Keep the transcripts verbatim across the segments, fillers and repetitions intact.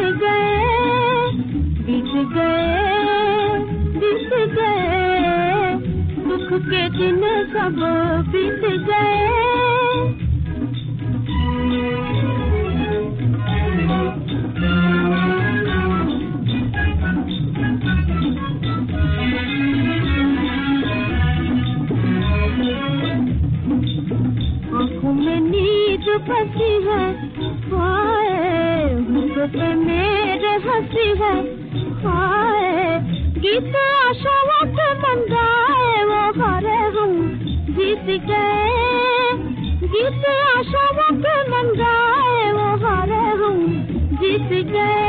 गए, बीत गए, बीत गए, दुख के दिन सब बीत गए। आँखों में नींद बसी है, हाय मुझ पे मेरे हंसी है, हाय गीत आशाओं के मन गाए, वो हारे हम जीत गए, गीत आशाओं के मन गाए, वो हारे हम जीत गए।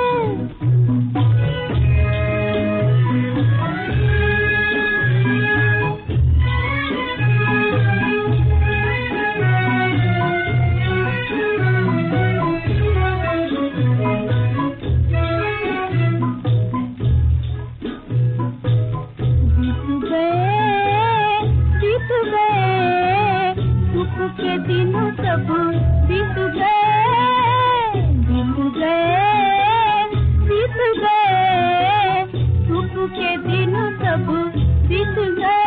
के दिन सब बीत गए, बीत गए, बीत गए, सुख के दिन सब बीत गए।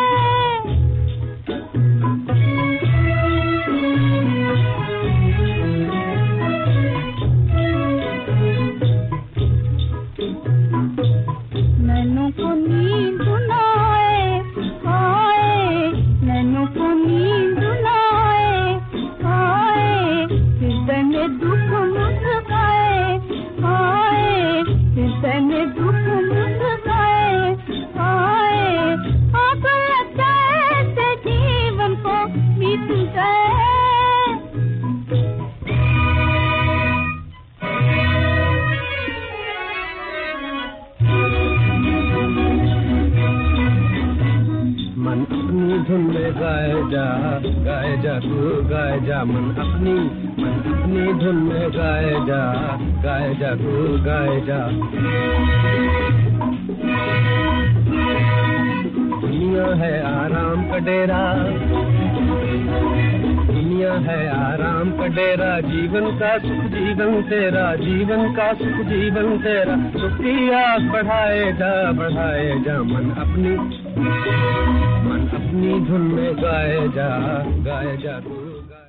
नैनों को नींद न आए, आए नैनों को नींद न आए, आए हृदय में दुख मुस्काए, आए हृदय में दुख मुस्काए, आए आंख लगता है जीवन को बीत गए। मन अपनी धुन में गाए जा, गाए जा तू गाए जा, मन अपनी मन अपनी धुन में गाए जा, गाए जा तू गाए जा। दुनिया है आराम का डेरा, दुनिया है आराम का डेरा, जीवन का सुख जीवन तेरा, जीवन का सुख जीवन तेरा, सुख की आस बढ़ाए जा, बढ़ाए जा, मन अपनी मन अपनी धुन में गाए जा, गाए जा तू।